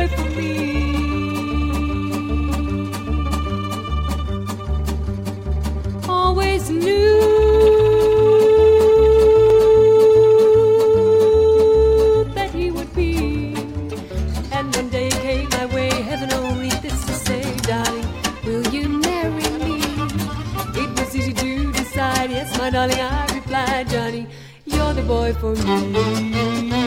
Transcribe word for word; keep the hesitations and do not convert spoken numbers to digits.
for me. Always knew that he would be, and one day came my way, heaven only this to say, darling, will you marry me? It was easy to decide, yes, my darling, I replied, Johnny, you're the boy for me.